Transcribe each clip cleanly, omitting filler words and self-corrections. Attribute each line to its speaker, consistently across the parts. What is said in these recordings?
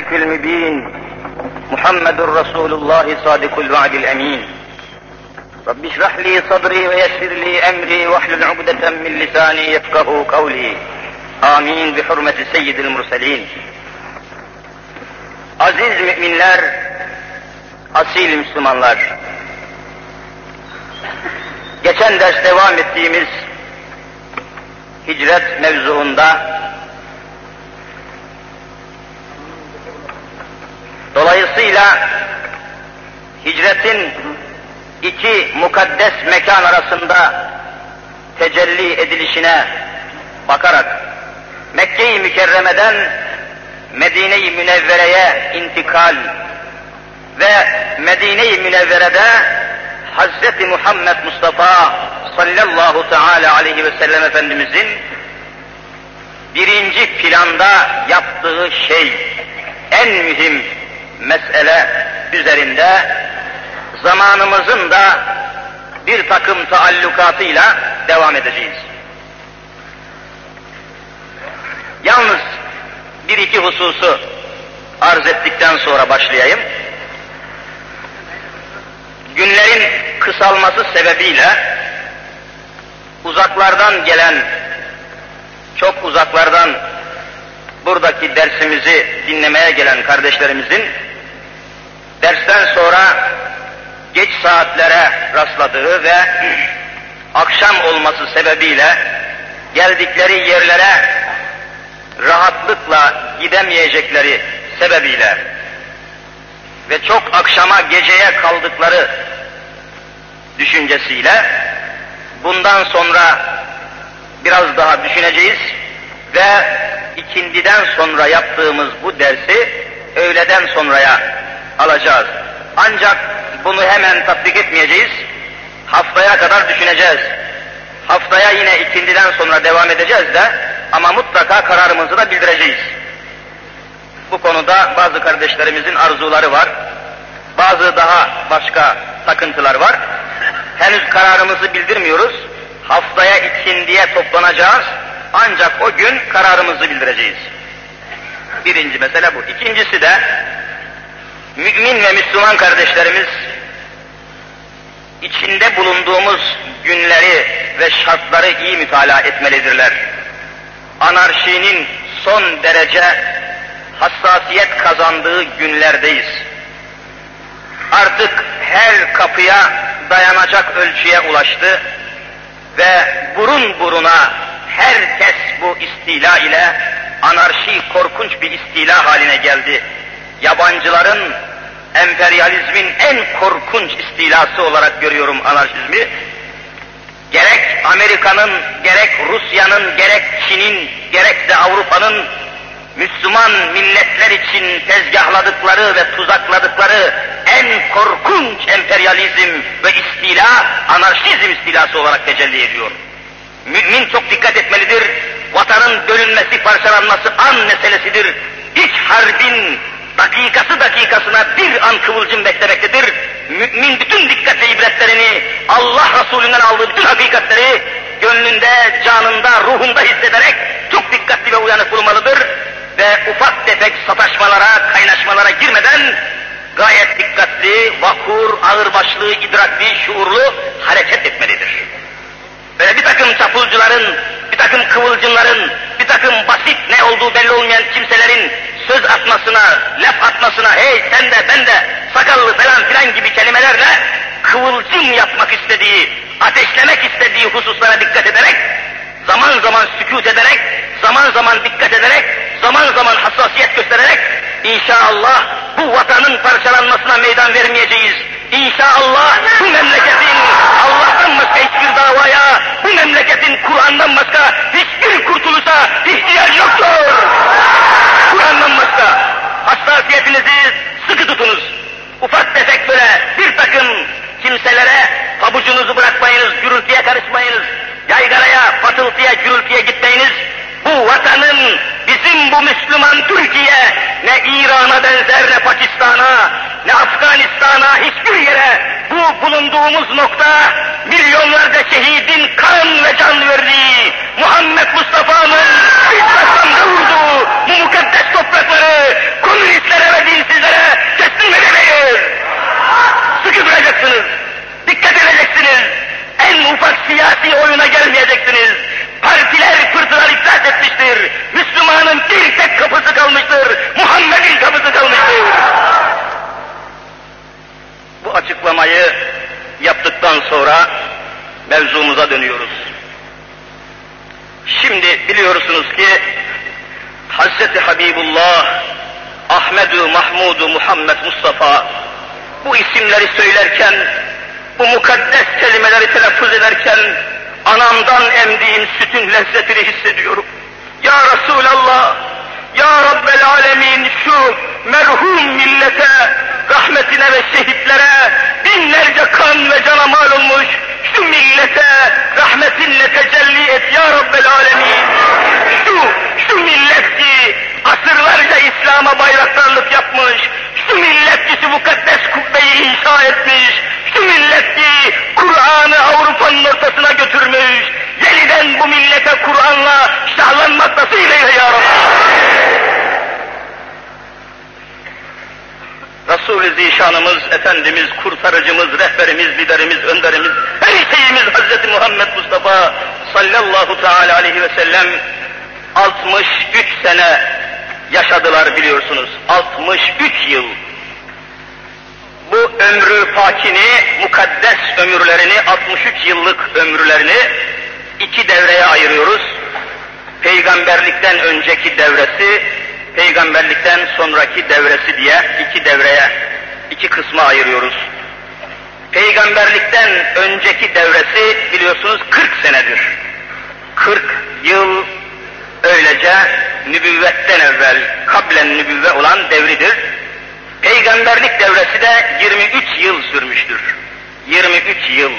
Speaker 1: بالحق المبين محمد رسول الله صادق الوعد الأمين رب اشرح لي صدري ويسر لي أمري واحلل عقدة من لساني يفقه قولي آمين بحرمة سيد المرسلين. Aziz müminler, asil Müslümanlar, geçen ders devam ettiğimiz hicret mevzuunda dolayısıyla hicretin iki mukaddes mekan arasında tecelli edilişine bakarak Mekke-i Mükerreme'den Medine-i Münevvere'ye intikal ve Medine-i Münevvere'de Hazreti Muhammed Mustafa sallallahu teala aleyhi ve sellem Efendimizin birinci planda yaptığı şey, en mühim mesele üzerinde zamanımızın da bir takım taallukatıyla devam edeceğiz. Yalnız bir iki hususu arz ettikten sonra başlayayım. Günlerin kısalması sebebiyle uzaklardan gelen, çok uzaklardan buradaki dersimizi dinlemeye gelen kardeşlerimizin dersten sonra geç saatlere rastladığı ve akşam olması sebebiyle geldikleri yerlere rahatlıkla gidemeyecekleri sebebiyle ve çok akşama geceye kaldıkları düşüncesiyle bundan sonra biraz daha düşüneceğiz ve ikindiden sonra yaptığımız bu dersi öğleden sonraya alacağız. Ancak bunu hemen tatbik etmeyeceğiz. Haftaya kadar düşüneceğiz. Haftaya yine ikindiden sonra devam edeceğiz de ama mutlaka kararımızı da bildireceğiz. Bu konuda bazı kardeşlerimizin arzuları var. Bazı daha başka takıntılar var. Henüz kararımızı bildirmiyoruz. Haftaya ikindiye toplanacağız. Ancak o gün kararımızı bildireceğiz. Birinci mesele bu. İkincisi de mümin ve Müslüman kardeşlerimiz içinde bulunduğumuz günleri ve şartları iyi mütalaa etmelidirler. Anarşinin son derece hassasiyet kazandığı günlerdeyiz. Artık her kapıya dayanacak ölçüye ulaştı ve burun buruna herkes bu istila ile, anarşi korkunç bir istila haline geldi. Yabancıların, emperyalizmin en korkunç istilası olarak görüyorum anarşizmi. Gerek Amerika'nın, gerek Rusya'nın, gerek Çin'in, gerekse Avrupa'nın Müslüman milletler için tezgahladıkları ve tuzakladıkları en korkunç emperyalizm ve istila, anarşizm istilası olarak tecelli ediyor. Mümin çok dikkat etmelidir. Vatanın bölünmesi, parçalanması an meselesidir. İç harbin dakikası dakikasına bir an kıvılcım beklemektedir. Mümin bütün dikkat ve ibretlerini, Allah Resulü'nden aldığı bütün hakikatleri gönlünde, canında, ruhunda hissederek çok dikkatli ve uyanık bulunmalıdır. Ve ufak tefek sataşmalara, kaynaşmalara girmeden gayet dikkatli, vakur, ağırbaşlı, idrakli, şuurlu hareket etmelidir. Böyle bir takım çapulcuların, bir takım kıvılcımların, bir takım basit ne olduğu belli olmayan kimselerin söz atmasına, laf atmasına, hey sen de ben de sakallı falan filan gibi kelimelerle kıvılcım yapmak istediği, ateşlemek istediği hususlara dikkat ederek, zaman zaman sükût ederek, zaman zaman dikkat ederek, zaman zaman hassasiyet göstererek inşallah bu vatanın parçalanmasına meydan vermeyeceğiz. İnşallah bu memleketin Allah'tan başka hiçbir davaya, bu memleketin Kur'an'dan başka hiçbir kurtuluşa ihtiyaç yoktur. Kur'an'dan başka. Hassasiyetinizi sıkı tutunuz. Ufak tefek böyle bir takım kimselere pabucunuzu bırakmayınız, gürültüye karışmayınız. Yaygaraya, patıltıya, gürültüye gitmeyiniz. Bu vatanın, bizim bu Müslüman Türkiye, ne İran'a benzer, ne Pakistan'a, ne Afganistan'a, hiçbir yere bu bulunduğumuz nokta milyonlarca şehidin kan ve can verdiği, Muhammed Mustafa'nın bir taştan vurduğu bu mukaddes toprakları komünistlere dönüyoruz. Şimdi biliyorsunuz ki Hazreti Habibullah, Ahmedu Mahmudu Muhammed Mustafa bu isimleri söylerken, bu mukaddes kelimeleri telaffuz ederken anamdan emdiğim sütün lezzetini hissediyorum. Ya Resulallah, Ya Rabbel Alemin, şu merhum millete, rahmetine ve şehitlere binlerce kan ve cana mal olmuş şu millete rahmetinle tecelli et Ya Rabbel Alemin. Şu millet ki asırlarca İslam'a bayraktarlık yapmış, şu millet ki şu mukaddes kubbeyi inşa etmiş, şu millet ki Kur'an'ı Avrupa'nın ortasına götürmüş, yeniden bu millete Kur'an'la şahlanmak nasip eyle Ya Rabbi. Resul-i Zişanımız, Efendimiz, kurtarıcımız, rehberimiz, liderimiz, önderimiz, her şeyimiz Hazreti Muhammed Mustafa sallallahu teala aleyhi ve sellem 63 sene yaşadılar biliyorsunuz. 63 yıl. Bu ömrü pakini, mukaddes ömürlerini, 63 yıllık ömürlerini iki devreye ayırıyoruz. Peygamberlikten önceki devresi, peygamberlikten sonraki devresi diye iki devreye, iki kısma ayırıyoruz. Peygamberlikten önceki devresi biliyorsunuz 40 senedir. 40 yıl öylece nübüvvetten evvel, kablen nübüvve olan devridir. Peygamberlik devresi de 23 yıl sürmüştür. 23 yıl.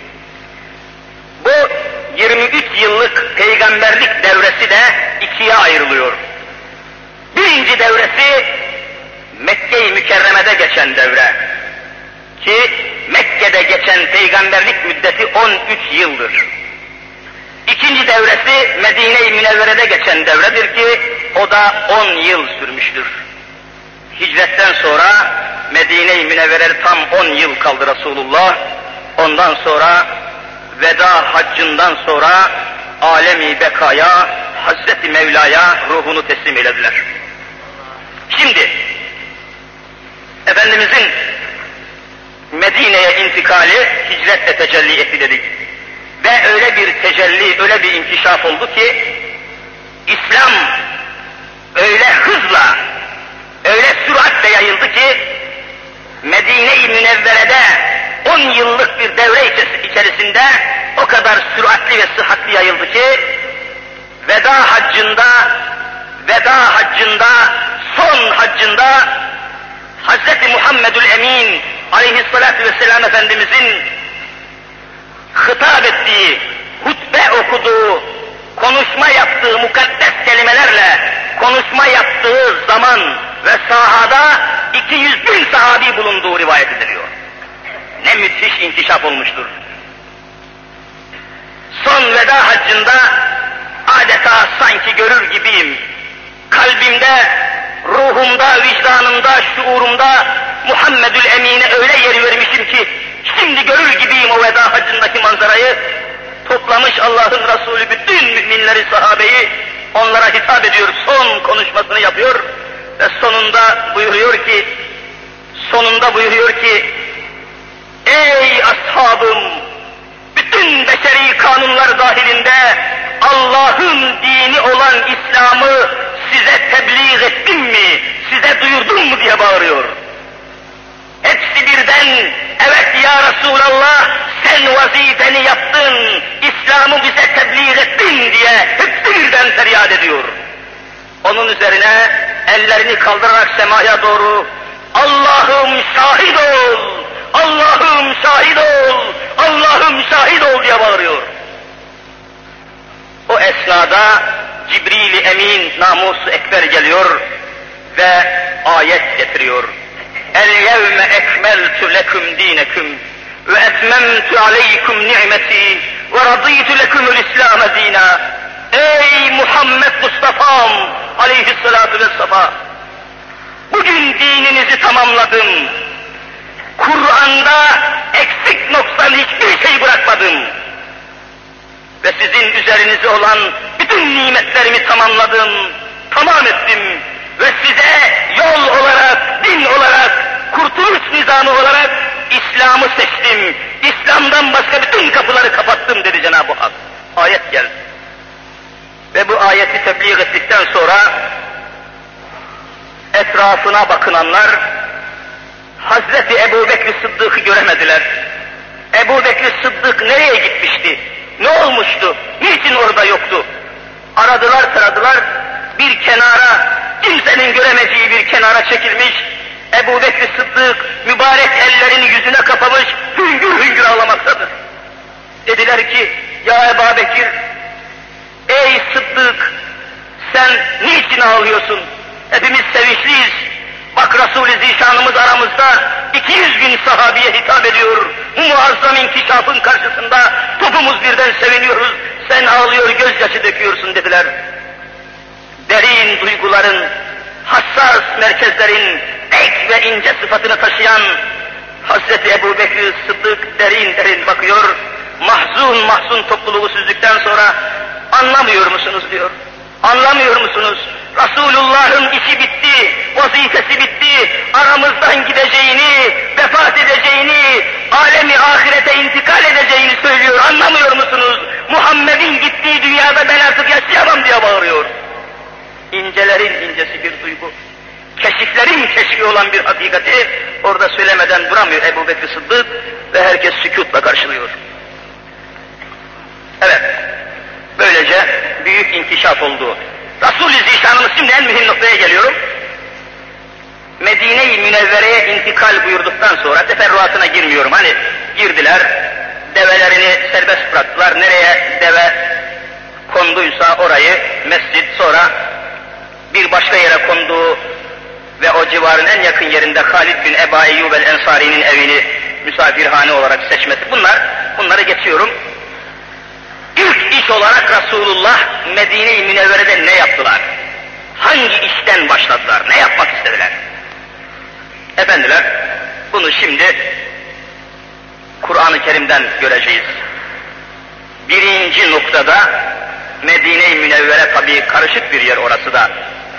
Speaker 1: Bu 23 yıllık peygamberlik devresi de ikiye ayrılıyor. Birinci devresi Mekke-i Mükerreme'de geçen devre. Ki Mekke'de geçen peygamberlik müddeti 13 yıldır. İkinci devresi Medine-i Münevvere'de geçen devredir ki o da 10 yıl sürmüştür. Hicretten sonra Medine-i Münevvere'de tam 10 yıl kaldı Resulullah. Ondan sonra veda haccından sonra alemi bekaya, Hazreti Mevla'ya ruhunu teslim eylediler. Şimdi Efendimizin Medine'ye intikali hicretle tecelli etti dedik. Ve öyle bir tecelli, öyle bir inkişaf oldu ki İslam öyle hızla, öyle süratle yayıldı ki Medine-i Münevvere'de 10 yıllık bir devre içerisinde o kadar süratli ve sıhhatli yayıldı ki veda haccında, son haccında Hazreti Muhammedül Emin aleyhissalatu vesselam Efendimizin hitap ettiği, hutbe okuduğu, konuşma yaptığı mukaddes kelimelerle konuşma yaptığı zaman ve sahada 200 bin sahabi bulunduğu rivayet ediliyor. Ne müthiş inkişaf olmuştur. Son veda haccında adeta sanki görür gibiyim. Kalbimde, ruhumda, vicdanımda, şuurumda Muhammedül Emin'e öyle yer vermişim ki şimdi görür gibiyim o veda haccındaki manzarayı. Toplamış Allah'ın Resulü bütün müminleri, sahabeyi onlara hitap ediyor, son konuşmasını yapıyor ve sonunda buyuruyor ki ey ashabım, bütün beşeri kanunlar dahilinde Allah'ın dini olan İslam'ı size tebliğ ettim mi, size duyurdum mu diye bağırıyor. Hepsi birden evet ya Resulallah sen vazifeni yaptın, İslam'ı bize tebliğ ettin diye hepsi birden feryat ediyor. Onun üzerine ellerini kaldırarak semaya doğru Allah'ım şahit ol, Allah'ım şahit ol, Allah'ım şahit ol diye bağırıyor. O esnada Cibril-i Emin namus-u ekber geliyor ve ayet getiriyor. El-yevme ekmeltu lekum dineküm ve etmemtu aleykum ni'meti ve radîtu lekumul İslam dîna. Ey Muhammed Mustafa'm aleyhissalatu vesselam, bugün dininizi tamamladım. Kur'an'da eksik noksan hiçbir şey bırakmadım. Ve sizin üzerinize olan bütün nimetlerimi tamamladım, tamam ettim. Ve size yol olarak, din olarak, kurtuluş nizamı olarak İslam'ı seçtim. İslam İslam'dan başka bütün kapıları kapattım dedi Cenab-ı Hak. Ayet geldi. Ve bu ayeti tebliğ ettikten sonra etrafına bakınanlar Hazreti Ebu Bekir Sıddık'ı göremediler. Ebu Bekir Sıddık nereye gitmişti? Ne olmuştu? Niçin orada yoktu? Aradılar taradılar, bir kenara, kimsenin göremeyeceği bir kenara çekilmiş, Ebu Bekir Sıddık mübarek ellerini yüzüne kapamış, hüngür hüngür ağlamaktadır. Dediler ki, ya Ebu Bekir, ey Sıddık, sen niçin ağlıyorsun? Hepimiz sevinçliyiz. Bak Resul-i Zişanımız aramızda 200 bin sahabiye hitap ediyor. Bu muazzam inkişafın karşısında topumuz birden seviniyoruz. Sen ağlıyor, gözyaşı döküyorsun dediler. Derin duyguların, hassas merkezlerin tek ve ince sıfatını taşıyan Hazreti Ebu Bekir Sıddık derin derin bakıyor. Mahzun topluluğu süzdükten sonra anlamıyor musunuz diyor. Anlamıyor musunuz? Resulullah'ın işi bitti, vazifesi bitti, aramızdan gideceğini, vefat edeceğini, alemi ahirete intikal edeceğini söylüyor, anlamıyor musunuz? Muhammed'in gittiği dünyada ben artık yaşayamam diye bağırıyor. İncelerin incesi bir duygu, keşiflerin keşfi olan bir hakikati orada söylemeden duramıyor Ebu Bekir Sıddık ve herkes sükûtla karşılıyor. Evet, böylece büyük inkişaf oldu. Resul-i Zişanımız şimdi en mühim noktaya geliyorum. Medine-i Münevvere'ye intikal buyurduktan sonra teferruatına girmiyorum. Hani girdiler, develerini serbest bıraktılar. Nereye deve konduysa orayı mescit, sonra bir başka yere konduğu ve o civarın en yakın yerinde Halid bin Ebu Eyyub el-Ensari'nin evini misafirhane olarak seçmesi. Bunları geçiyorum. İlk iş olarak Resulullah Medine-i Münevvere'de ne yaptılar? Hangi işten başladılar? Ne yapmak istediler? Efendiler, bunu şimdi Kur'an-ı Kerim'den göreceğiz. Birinci noktada Medine-i Münevvere tabii karışık bir yer orası da.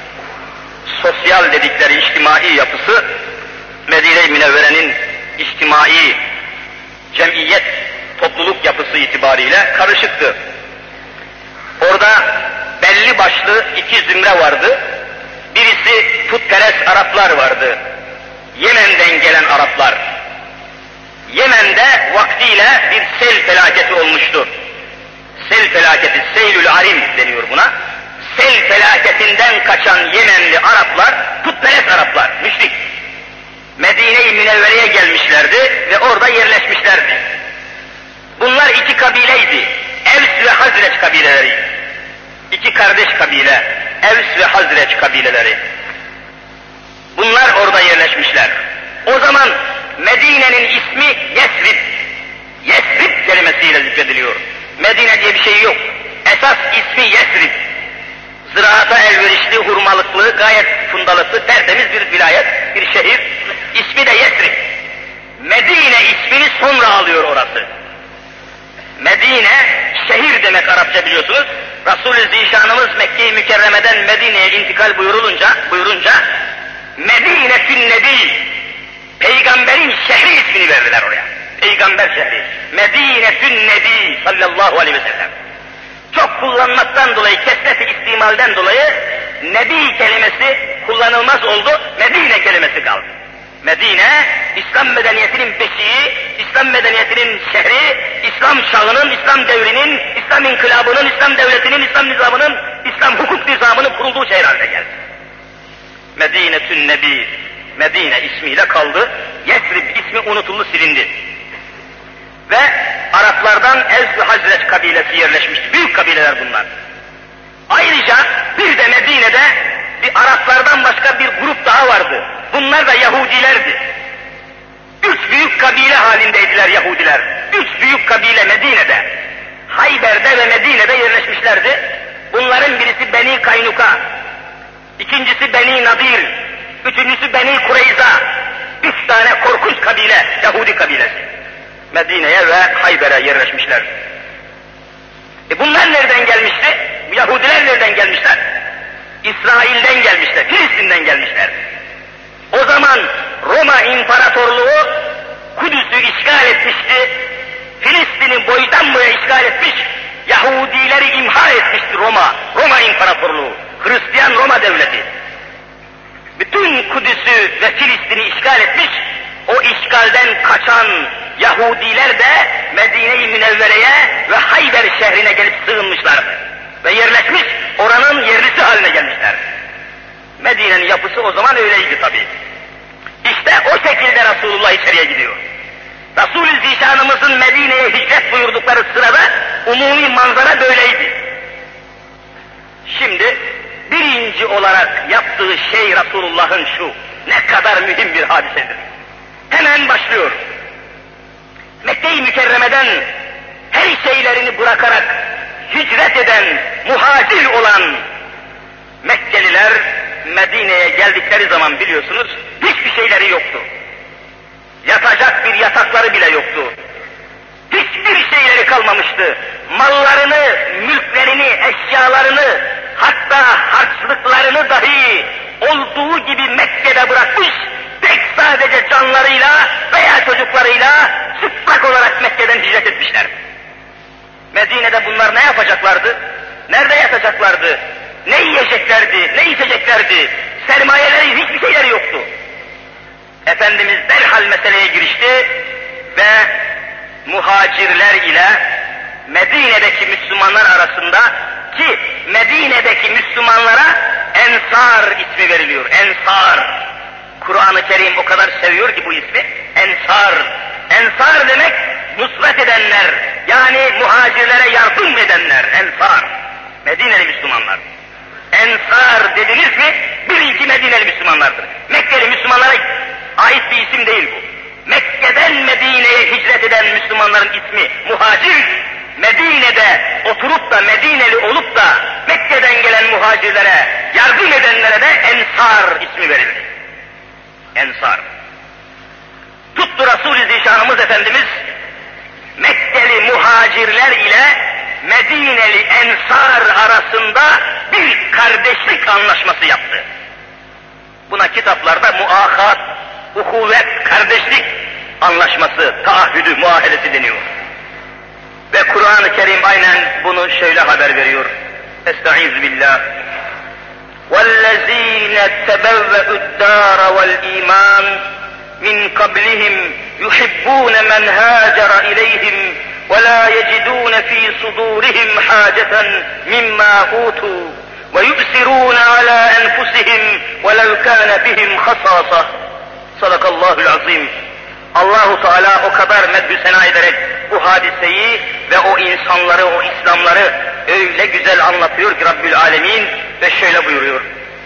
Speaker 1: Sosyal dedikleri içtimai yapısı Medine-i Münevvere'nin içtimai cemiyet, topluluk yapısı itibariyle karışıktı. Orada belli başlı iki zümre vardı. Birisi putperest Araplar vardı. Yemen'den gelen Araplar. Yemen'de vaktiyle bir sel felaketi olmuştu. Sel felaketi, Seylül Arim deniyor buna. Sel felaketinden kaçan Yemenli Araplar, putperest Araplar, müşrik. Medine-i Münevvere'ye gelmişlerdi ve orada yerleşmişlerdi. Bunlar iki kabileydi. Evs ve Hazreç kabileleri. İki kardeş kabile. Evs ve Hazreç kabileleri. Bunlar orada yerleşmişler. O zaman Medine'nin ismi Yesrib. Yesrib kelimesiyle zikrediliyor. Medine diye bir şey yok. Esas ismi Yesrib. Ziraata elverişli, hurmalıklı, gayet fundalıklı, tertemiz bir vilayet, bir şehir. İsmi de Yesrib. Medine ismini sonra alıyor orası. Medine, şehir demek Arapça biliyorsunuz. Resul-i Zişanımız Mekke-i Mükerreme'den Medine'ye intikal buyurunca Medine-tün Nebi, peygamberin şehri ismini verdiler oraya. Peygamber şehri. Medine-tün Nebi sallallahu aleyhi ve sellem. Çok kullanmaktan dolayı, kesret-i istimalden dolayı Nebi kelimesi kullanılmaz oldu, Medine kelimesi kaldı. Medine, İslam medeniyetinin beşiği, İslam medeniyetinin şehri, İslam çağının, İslam devrinin, İslam inkılabının, İslam devletinin, İslam nizamının, İslam hukuk nizamının kurulduğu şehir haline geldi. Medine-tün Nebi, Medine ismiyle kaldı, Yesrib ismi unutuldu, silindi. Ve Araplardan Evs ve Hazreç kabilesi yerleşmişti, büyük kabileler bunlar. Ayrıca bir de Medine'de bir Araplardan başka bir grup daha vardı. Bunlar da Yahudilerdi. 3 büyük kabile halindeydiler Yahudiler. 3 büyük kabile Medine'de. Hayber'de ve Medine'de yerleşmişlerdi. Bunların birisi Beni Kaynuka, ikincisi Beni Nadir, üçüncüsü Beni Kureyza. 3 tane korkunç kabile, Yahudi kabilesi. Medine'ye ve Hayber'e yerleşmişler. Bunlar nereden gelmişti? Yahudiler nereden gelmişler? İsrail'den gelmişler, Filistin'den gelmişler. O zaman Roma İmparatorluğu Kudüs'ü işgal etmişti. Filistin'i boydan boya işgal etmiş, Yahudileri imha etmişti Roma İmparatorluğu, Hristiyan Roma Devleti. Bütün Kudüs'ü ve Filistin'i işgal etmiş, o işgalden kaçan Yahudiler de Medine-i Münevvere'ye ve Hayber şehrine gelip sığınmışlar ve yerleşmiş, oranın yerlisi haline gelmişler. Medine'nin yapısı o zaman öyleydi tabii. İşte o şekilde Resulullah içeriye gidiyor. Resul-i Zişanımızın Medine'ye hicret buyurdukları sırada umumi manzara böyleydi. Şimdi birinci olarak yaptığı şey Resulullah'ın şu, ne kadar mühim bir hadisedir. Hemen başlıyor. Mekke-i Mükerreme'den her şeylerini bırakarak hicret eden, muhacir olan Mekkeliler Medine'ye geldikleri zaman biliyorsunuz hiçbir şeyleri yoktu. Yatacak bir yatakları bile yoktu. Hiçbir şeyleri kalmamıştı. Mallarını, mülklerini, eşyalarını, hatta harçlıklarını dahi olduğu gibi Mekke'de bırakmış, tek sadece canlarıyla veya çocuklarıyla çıplak olarak Mekke'den hicret etmişler. Medine'de bunlar ne yapacaklardı? Nerede yatacaklardı? Ne yiyeceklerdi? Ne içeceklerdi? Sermayeleri, hiçbir şeyleri yoktu. Efendimiz derhal meseleye girişti ve muhacirler ile Medine'deki Müslümanlar arasında, ki Medine'deki Müslümanlara Ensar ismi veriliyor. Ensar. Kur'an-ı Kerim o kadar seviyor ki bu ismi. Ensar. Ensar demek nusret edenler, yani muhacirlere yardım edenler. Ensar. Medine'li Müslümanlar. Ensar dediniz mi bilin ki Medineli Müslümanlardır. Mekkeli Müslümanlara ait bir isim değil bu. Mekke'den Medine'ye hicret eden Müslümanların ismi muhacir. Medine'de oturup da Medineli olup da Mekke'den gelen muhacirlere yardım edenlere de Ensar ismi verildi. Ensar. Tuttu Resul-i Zişanımız Efendimiz Mekkeli muhacirler ile Medineli Ensar arasında bir kardeşlik anlaşması yaptı. Buna kitaplarda muahat, uhuvvet, kardeşlik anlaşması, taahhüdü, muahedesi deniyor. Ve Kur'an-ı Kerim aynen bunu şöyle haber veriyor. Estaizu billah. وَالَّذ۪ينَ تَبَوَّئُوا الدَّارَ وَالْا۪يمَانِ مِنْ قَبْلِهِمْ يُحِبُّونَ مَنْ هَاجَرَ اِلَيْهِمْ وَلَا يَجِدُونَ ف۪ي صُدُورِهِمْ حَاجَةً مِمَّا اُوتُوا وَيُؤْثِرُونَ عَلَى أَنْفُسِهِمْ وَلَوْ كَانَ بِهِمْ خَصَاصَةٌ. Sadakallahul azim. Allahu Teala o kadar medhü sena ederek bu hadiseyi ve o insanları, o İslamları öyle güzel anlatıyor ki Rabbül Alemin ve şöyle buyuruyor.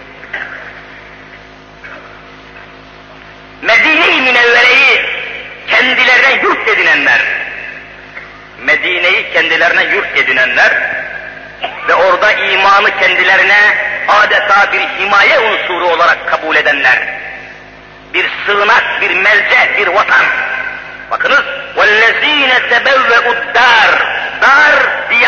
Speaker 1: Medine-i Münevvere'yi kendilerine yurt edinenler, Medine'yi kendilerine yurt edinenler ve orada imanı kendilerine adeta bir himaye unsuru olarak kabul edenler, bir sığınak, bir melce, bir vatan. Bakınız, وَالَّذ۪ينَ تَبَوَّئُوا الدَّارِ, dar,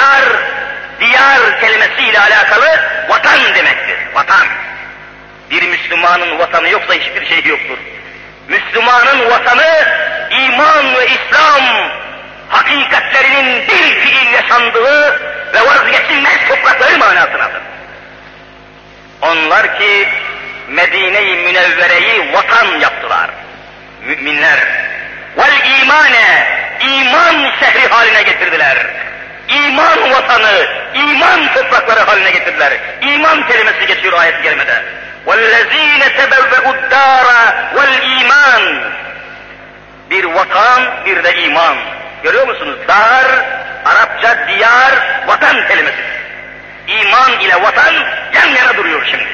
Speaker 1: diyar kelimesiyle alakalı vatan demektir, vatan. Bir Müslümanın vatanı yoksa hiçbir şey yoktur. Müslümanın vatanı, iman ve İslam hakikatlerinin dil fiil yaşandığı ve vazgeçilmez toprakları manasındadır. Onlar ki Medine-i Münevvere'yi vatan yaptılar. Müminler. Vel imane, iman şehri haline getirdiler. İman vatanı, iman toprakları haline getirdiler. İman kelimesi geçiyor ayet-i kerimede. وَالَّذ۪ينَ تَبَوَّئُوا الدَّارَ وَالْا۪يمَانِ. Bir vatan, bir de iman. Görüyor musunuz? Dar, Arapça diyar, vatan kelimesi. İman ile vatan yan yana duruyor şimdi.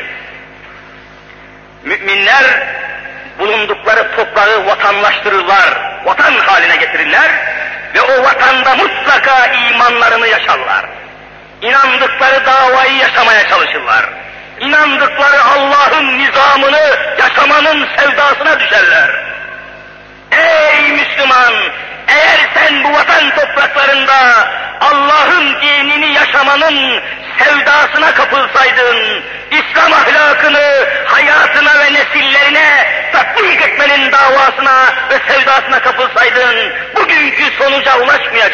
Speaker 1: Müminler bulundukları toprağı vatanlaştırırlar, vatan haline getirirler ve o vatanda mutlaka imanlarını yaşarlar. İnandıkları davayı yaşamaya çalışırlar. İnandıkları Allah'ın nizamını yaşamanın sevdasına düşerler. Ey Müslüman! Eğer sen bu vatan topraklarında Allah'ın dinini yaşamanın sevdasına kapılsaydın, İslam ahlakını hayatına ve nesillerine tatbik etmenin davasına ve sevdasına kapılsaydın, bugünkü sonuca ulaşmayacaktın.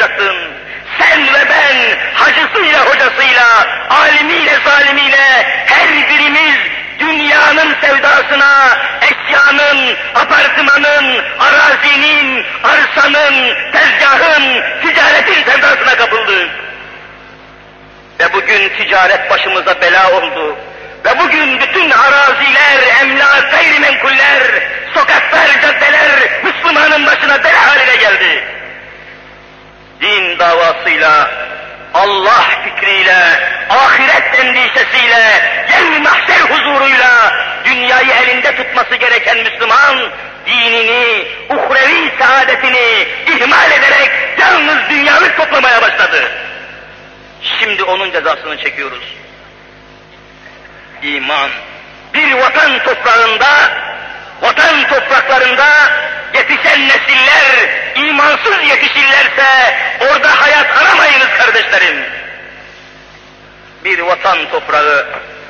Speaker 1: alimiyle zalimiyle her birimiz dünyanın sevdasına, eşyanın, apartmanın, arazinin, arsanın, tezgahın, ticaretin sevdasına kapıldık. Ve bugün ticaret başımıza bela oldu. Ve bugün bütün araziler, emlak, gayrimenkuller, sokaklar, caddeler Müslümanın başına bela haline geldi. Din davasıyla, Allah fikriyle, ahiret endişesiyle, yevm-i mahşer huzuruyla dünyayı elinde tutması gereken Müslüman, dinini, uhrevi saadetini ihmal ederek yalnız dünyalık toplamaya başladı. Şimdi onun cezasını çekiyoruz. İman, bir vatan toprağında, vatan topraklarında yetişen nesiller imansız yetişirlerse orada hayat aramayınız kardeşlerim. Bir vatan toprağı,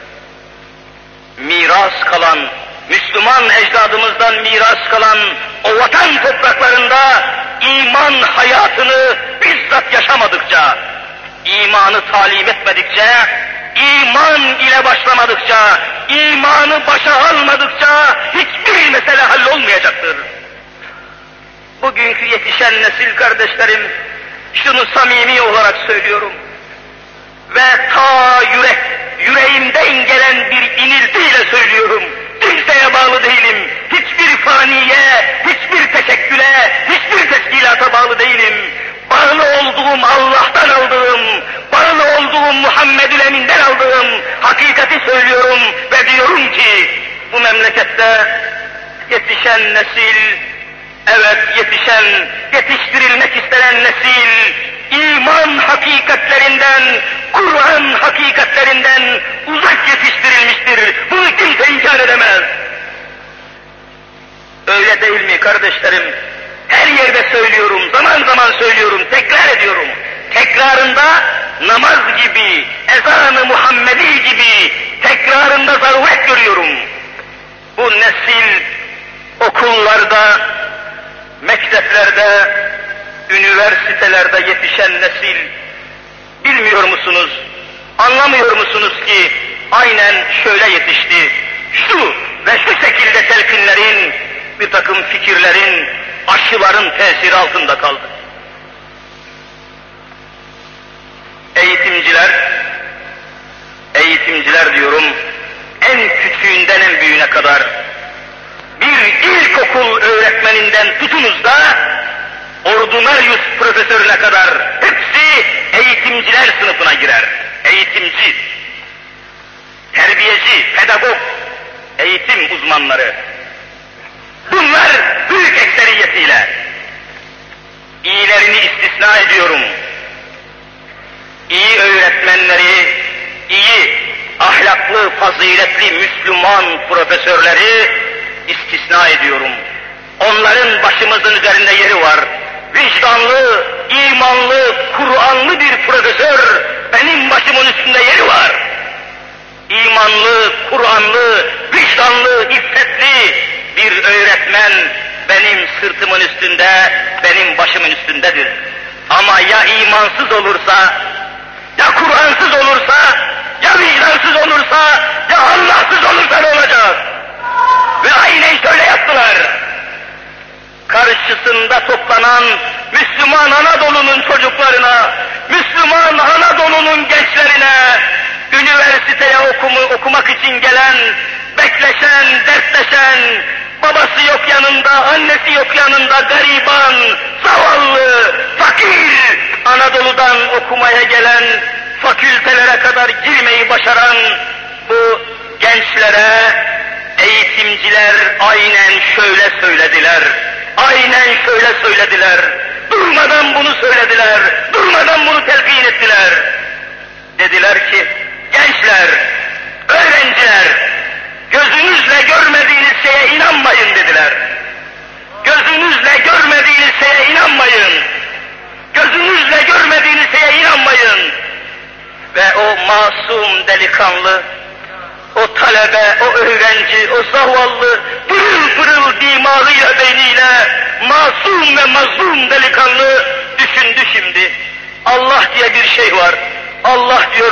Speaker 1: miras kalan, Müslüman ecdadımızdan miras kalan o vatan topraklarında iman hayatını bizzat yaşamadıkça, imanı talim etmedikçe, iman ile başlamadıkça, imanı başa almadıkça hiçbir mesele hallolmayacaktır. Bugünkü yetişen nesil kardeşlerim, şunu samimi olarak söylüyorum ve ta yüreğimden gelen bir iniltiyle söylüyorum. Kimseye bağlı değilim, hiçbir faniye, hiçbir teşekküle, hiçbir teşkilata bağlı değilim. Bağlı olduğum Allah'tan aldığım, bağlı olduğum Muhammedül Emin'den aldığım hakikati söylüyorum ve diyorum ki bu memlekette yetişen nesil, evet yetiştirilmek istenen nesil, iman hakikatlerinden, Kur'an hakikatlerinden uzak yetiştirilmiştir. Bunu kimse inkar edemez. Öyle değil mi kardeşlerim? Her yerde söylüyorum, zaman zaman söylüyorum, tekrar ediyorum. Tekrarında namaz gibi, ezan-ı Muhammedi gibi tekrarında zaruret görüyorum. Bu nesil okullarda, mekteplerde, üniversitelerde yetişen nesil, bilmiyor musunuz, anlamıyor musunuz ki aynen şöyle yetişti. Şu ve şu şekilde telkinlerin, bir takım fikirlerin, aşıların tesiri altında kaldı. Eğitimciler diyorum, en küçüğünden en büyüğüne kadar, bir ilkokul öğretmeninden tutunuz da, ordinaryus profesörüne kadar hepsi eğitimciler sınıfına girer. Eğitimci, terbiyeci, pedagog, eğitim uzmanları. Bunlar büyük ekseriyetiyle, iyilerini istisna ediyorum, iyi öğretmenleri, iyi, ahlaklı, faziletli Müslüman profesörleri istisna ediyorum. Onların başımızın üzerinde yeri var. Vicdanlı, imanlı, Kur'anlı bir profesör benim başımın üstünde yeri var. İmanlı, Kur'anlı, vicdanlı, iffetli bir öğretmen benim sırtımın üstünde, benim başımın üstündedir. Ama ya imansız olursa, ya Kur'ansız olursa, ya vicdansız olursa, ya Allahsız olursa ne olacak? Ve aynen şöyle yaptılar. Karşısında toplanan Müslüman Anadolu'nun çocuklarına, Müslüman Anadolu'nun gençlerine, üniversiteye okumak için gelen, bekleşen, dertleşen, babası yok yanında, annesi yok yanında, gariban, zavallı, fakir, Anadolu'dan okumaya gelen, fakültelere kadar girmeyi başaran bu gençlere eğitimciler aynen şöyle söylediler. Aynen şöyle söylediler. Durmadan bunu söylediler. Durmadan bunu telkin ettiler. Dediler ki, gençler, öğrenciler, gözünüzle görmediğiniz şeye inanmayın dediler. Gözünüzle görmediğiniz şeye inanmayın. Gözünüzle görmediğiniz şeye inanmayın. Ve o masum delikanlı, o talebe, o öğrenci, o zavallı, pırıl pırıl dimağıyla, beyniyle, masum ve mazlum delikanlı düşündü şimdi. Allah diye bir şey var. Allah diyoruz,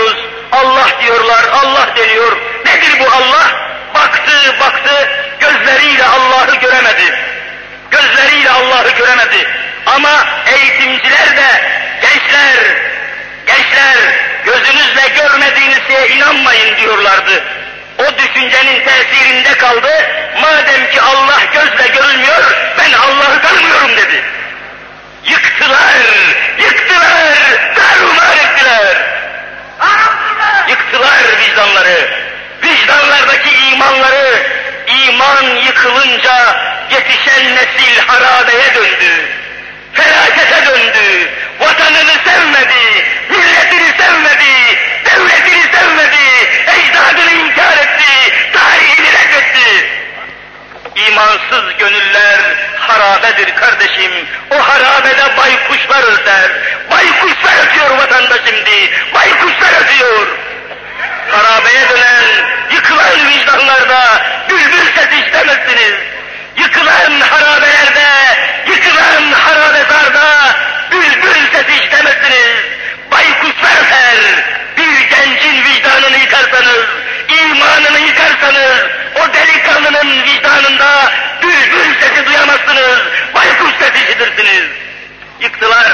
Speaker 1: Allah diyorlar, Allah deniyor. Nedir bu Allah? Baktı, gözleriyle Allah'ı göremedi. Gözleriyle Allah'ı göremedi. Ama eğitimciler de, gençler, gözünüzle görmediğiniz şeye inanmayın diyorlardı. O düşüncenin tesirinde kaldı. Madem ki Allah gözle görülmüyor, ben Allah'ı tanımıyorum dedi. Yıktılar, darumar ettiler. Yıktılar vicdanları, vicdanlardaki imanları. İman yıkılınca yetişen nesil harabeye döndü, felakete döndü, vatanını sevmedi, milletini sevmedi, devletini sevmedi, ecdadını inkar etti, tarihini reddetti. İmansız gönüller harabedir kardeşim, o harabede baykuşlar öter, baykuşlar ötüyor vatandaş şimdi, baykuşlar ötüyor. Harabeye dönen, yıkılan vicdanlarda bülbül sesi işlemezsiniz. Yıkılan harabelerde, yıkılan harabezarda bülbül sesi işlemezsiniz. Baykuşlar öter. Bir gencin vicdanını yıkarsanız, imanını yıkarsanız, o delikanlının vicdanında bülbül sesi duyamazsınız. Baykuş sesi işitirsiniz. Yıktılar.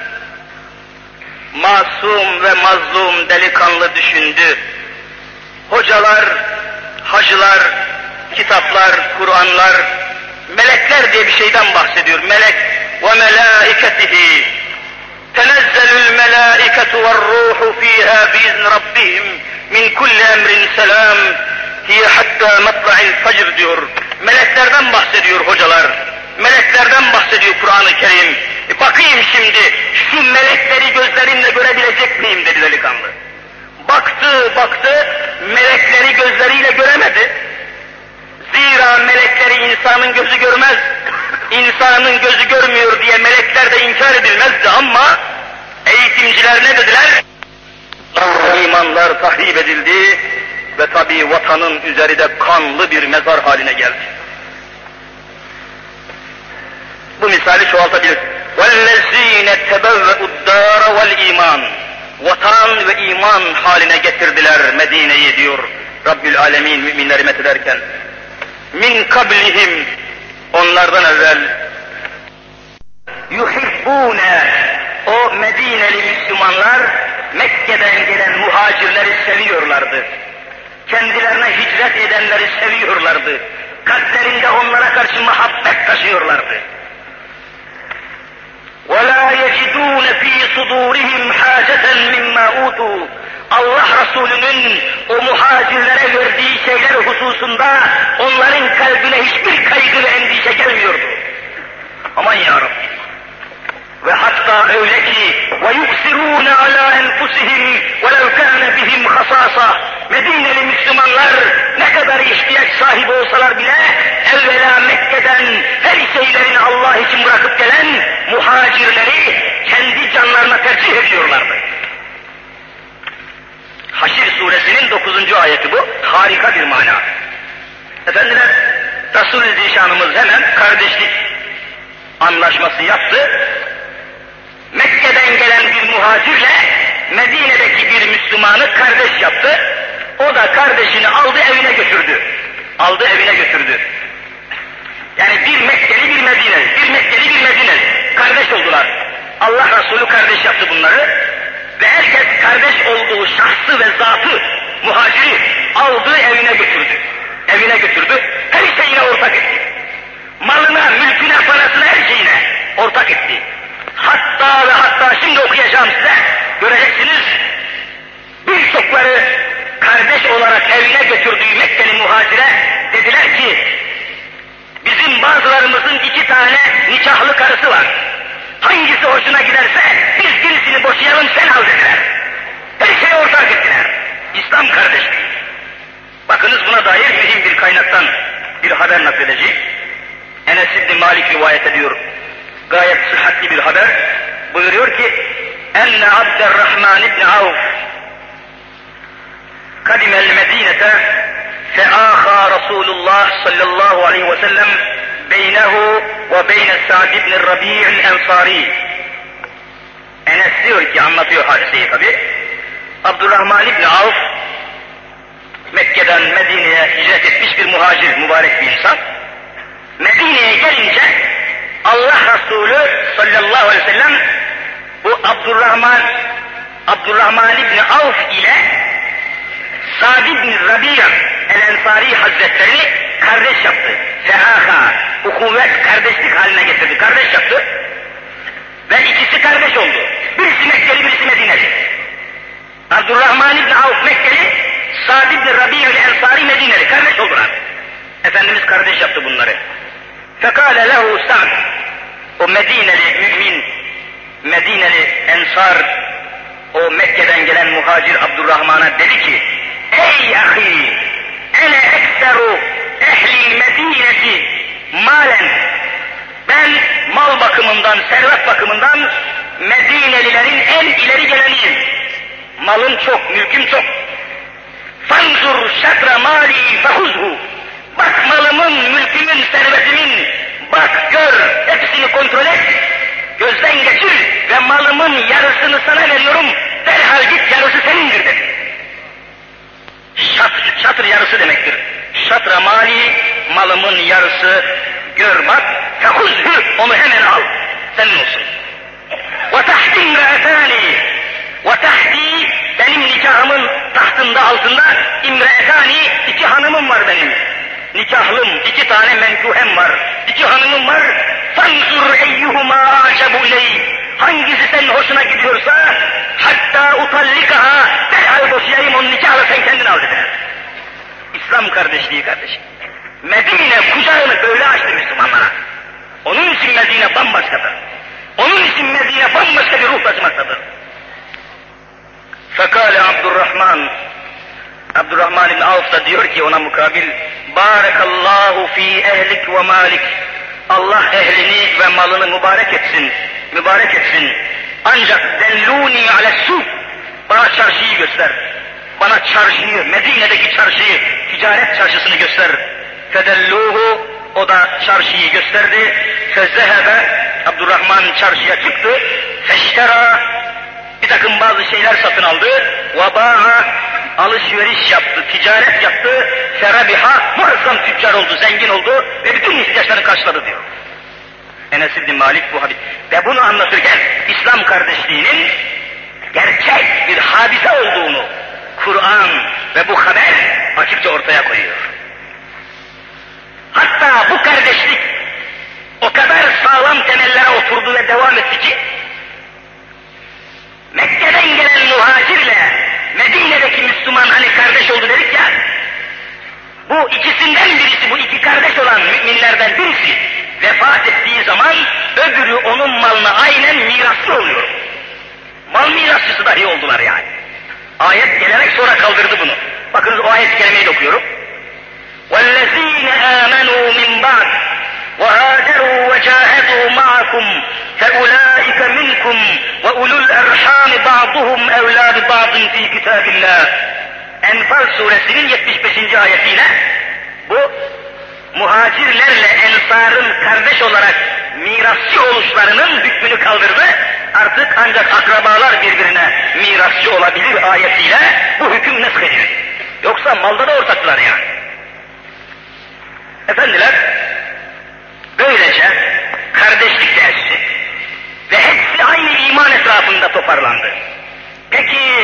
Speaker 1: Masum ve mazlum delikanlı düşündü. Hocalar, hacılar, kitaplar, Kur'anlar, melekler diye bir şeyden bahsediyor. Melek ve melâiketihi tenezzelül melâiketu ve ruhu fîhâ biizni rabbihim min kulli emrin selam hiye hattâ matla'il fecr diyor. Meleklerden bahsediyor hocalar. Meleklerden bahsediyor Kur'an-ı Kerim. Bakayım şimdi şu melekleri gözlerimle görebilecek miyim dedi delikanlı. Baktı, melekleri gözleriyle göremedi. Zira melekleri insanın gözü görmez. İnsanın gözü görmüyor diye melekler de inkar edilmezdi ama eğitimciler ne dediler? İmanlar tahrip edildi ve tabi vatanın üzeri de kanlı bir mezar haline geldi. Bu misali çoğaltabilir. وَالَّذ۪ينَ تَبَوَّئُ الدَّارَ وَالْا۪يمَانِ Vatan ve iman haline getirdiler Medine'yi diyor Rabbül Alemin müminleri methederken. Min kablihim onlardan evvel yuhibbune o Medineli Müslümanlar Mekke'den gelen muhacirleri seviyorlardı. Kendilerine hicret edenleri seviyorlardı. Kalplerinde onlara karşı muhabbet taşıyorlardı. وَلَا يَجِدُونَ ف۪ي صُدُورِهِمْ حَاجَةً مِمَّا اُوتُوا Allah Resulü'nün o muhacirlere verdiği şeyler hususunda onların kalbine hiçbir kaygı ve endişe gelmiyordu. Aman ya Rabbi! Ve hatta öyle ki وَيُؤْسِرُونَ عَلَى أَنْفُسِهِمْ وَلَوْ كَانَ بِهِمْ خَصَاصَةٌ Medineli Müslümanlar ne kadar ihtiyaç sahibi olsalar bile evvela Mekke'den her şeylerini Allah için bırakıp gelen muhacirleri kendi canlarına tercih ediyorlardı. Haşr suresinin 9. ayeti bu. Harika bir mana. Efendiler, Resul-i Zişanımız hemen kardeşlik anlaşması yaptı. Mekke'den gelen bir muhacirle Medine'deki bir Müslümanı kardeş yaptı. O da kardeşini aldı evine götürdü. Yani bir Mekkeli bir Medineli, bir Mekkeli bir Medineli. Kardeş oldular. Allah Resulü kardeş yaptı bunları. Ve herkes kardeş olduğu şahsı ve zatı, muhaciri aldığı evine götürdü. Her şeyine ortak etti. Malına, mülküne, parasına, her şeyine ortak etti. Hatta şimdi okuyacağım size, göreceksiniz. Birçokları kardeş olarak evine götürdüğü Mekkeli muhacire dediler ki, bizim bazılarımızın 2 tane nikahlı karısı var. Hangisi hoşuna giderse biz birisini boşayalım sen al dediler. Her şeye ortak ettiler. İslam kardeşliği. Bakınız buna dair mühim bir kaynaktan bir haber nakledeceğim. Enes İbni Malik rivayet ediyor. Gayet sıhhatli bir haber. Buyuruyor ki enne Abdurrahman İbni Avf kadimel Medine'te feâhâ Resulullah sallallahu aleyhi ve sellem beynehu ve beyne Sa'd ibn Rabi'il Ensari. Enes diyor ki, anlatıyor hadiseyi tabi. Abdurrahman İbni Avf, Mekke'den Medine'ye hicret etmiş bir muhacir, mübarek bir insan. Medine'ye gelince Allah Resulü sallallahu aleyhi ve sellem bu Abdurrahman İbni Avf ile Sa'd ibn Rabia el-Ensari Hazretlerini kardeş yaptı. Fehaha, ukuvvet, kardeşlik haline getirdi. Kardeş yaptı. Ve ikisi kardeş oldu. Birisi Mekkeli, birisi Medineli. Abdurrahman İbni Avf Mekkeli, Sa'd ibn Rabia el-Ensari Medineli. Kardeş oldular. Efendimiz kardeş yaptı bunları. Fekale lehu Sa'd, o Medineli mümin, Medineli Ensar, o Mekke'den gelen muhacir Abdurrahman'a dedi ki, ey ahi, ene ekseru ehli medineti malen, ben mal bakımından, servet bakımından Medinelilerin en ileri geleniyim. Malım çok, mülküm çok. Fanzur şatra mali fehuzhu, bak malımın, mülkümün, servetimin, bak gör, hepsini kontrol et, gözden geçir ve malımın yarısını sana veriyorum, derhal git, yarısı senindir dedi. Şatr yarısı demektir. Şatra mali, malımın yarısı, gör bak, fehuzhu, onu hemen al, senin olsun. Ve tahti imraetani, ve tahti, benim nikahımın tahtında, altında, imraetani, 2 hanımım var benim. Nikahlım, 2 tane menkuhem var, 2 hanımım var. Fanzur eyyuhuma acabu ileyh, hangisi senin hoşuna gidiyorsa, hatta utallikaha, derhal boşayayım, onu nikahla sen kendin al dediler. İslam kardeşliği kardeşim. Medine kucağını böyle açtı Müslümanlara. Onun için Medine bambaşkadır. Onun için Medine bambaşka bir ruh taşımaktadır. Fekale Abdurrahman İbni Avf da diyor ki ona mukabil, Barakallahu fi ehlik ve malik, Allah ehlini ve malını mübarek etsin. Ancak delluni alessuq, bana çarşıyı göster. Bana çarşıyı, Medine'deki çarşıyı, ticaret çarşısını göster. Fedelluhu, o da çarşıyı gösterdi. Fezehebe, Abdurrahman çarşıya çıktı. Feştera, bir takım bazı şeyler satın aldı. Vaba'a, alışveriş yaptı, ticaret yaptı. Ferabiha, muazzam tüccar oldu, zengin oldu ve bütün ihtiyaçlarını karşıladı diyor. Enes İbni Malik bu hadis. Ve bunu anlatırken İslam kardeşliğinin gerçek bir hadise olduğunu Kur'an ve bu haber açıkça ortaya koyuyor. Hatta bu kardeşlik o kadar sağlam temellere oturdu ve devam etti ki Mekke'den gelen muhacirle Medine'deki Müslüman hani kardeş oldu dedik ya, bu ikisinden birisi, bu 2 kardeş olan müminlerden birisi vefat ettiği zaman öbürü onun malına aynen mirasçı oluyor. Mal mirasçısı dahi oldular yani. Ayet gelerek sonra kaldırdı bunu. Bakınız o ayet kelimeyi de okuyorum. وَالَّذ۪ينَ آمَنُوا مِنْ بَعْدِ وَهَاجَرُوا وَجَاهَدُوا مَعَكُمْ فَأُولَٰئِكَ مِنْكُمْ وَأُولُو الْأَرْحَامِ بَعْضُهُمْ اَوْلَى بِبَعْضٍ ف۪ي كِتَابِ اللّٰهِ. Enfal suresinin 75. ayetiyle bu muhacirlerle ensarın kardeş olarak mirasçı oluşlarının hükmünü kaldırdı. Artık ancak akrabalar birbirine mirasçı olabilir ayetiyle bu hüküm neshedildi. Yoksa malda da ortaklar yani. Efendiler, böylece kardeşlik dersi ve hepsi aynı iman etrafında toparlandı. Peki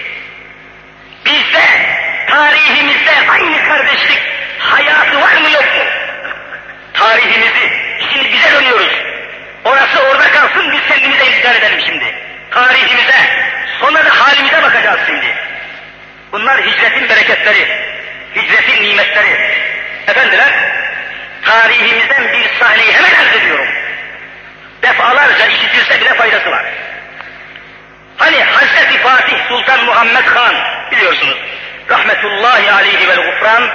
Speaker 1: bizde, tarihimizde aynı kardeşlik hayatı var mı yok mu? Tarihimizi, şimdi bize dönüyoruz. Orası orada kalsın, biz kendimize intihar edelim şimdi. Tarihimize, sonra da halimize bakacağız şimdi. Bunlar hicretin bereketleri, hicretin nimetleri. Efendiler, tarihimizden bir sahneyi hemen arz ediyorum. Defalarca işitilse bile faydası var. Hani Hazreti Fatih Sultan Muhammed Han, biliyorsunuz, rahmetullahi aleyhi vel gufran,